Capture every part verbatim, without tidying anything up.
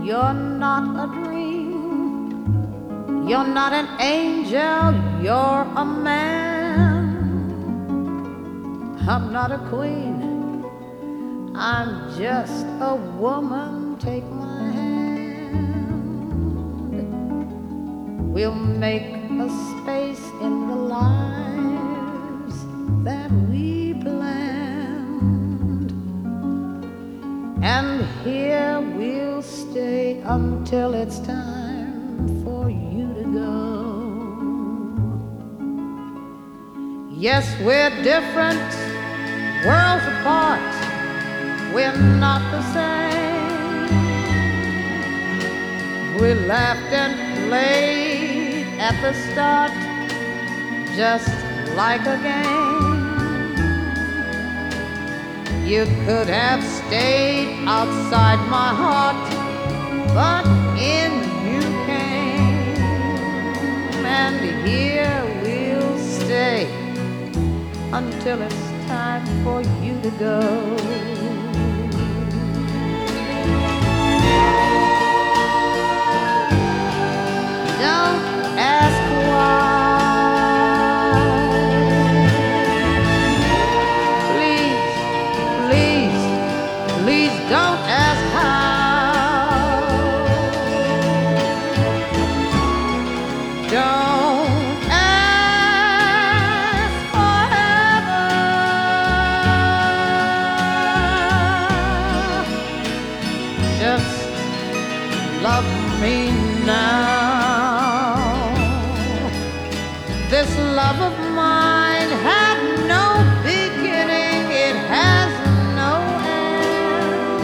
you're not a dream. You're not an angel, you're a man. I'm not a queen, I'm just a woman. Take my hand. We'll make a space in the lives that we planned, and here we'll stay until it's time for you to go. Yes, we're different, worlds apart, we're not the same. We laughed and played at the start, just like a game. You could have stayed outside my heart, but in you came, and here we'll stay until it's time for you to go. Don't ask why. Please, please, please don't ask how. Don't ask forever. Just love me now. This love of mine had no beginning, it has no end.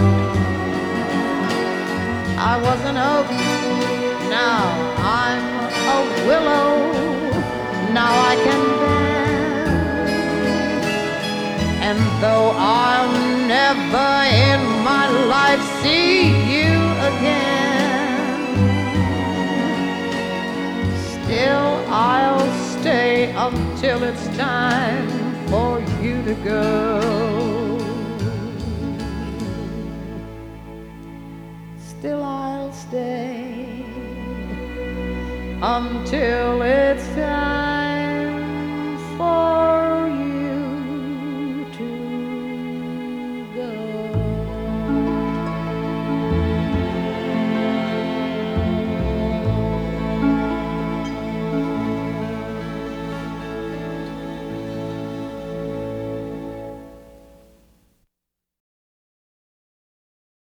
I was an oak, now I'm a willow, now I can bend. And though I'll never in my life see you again, still I'll stay until it's time for you to go. Still I'll stay until it's time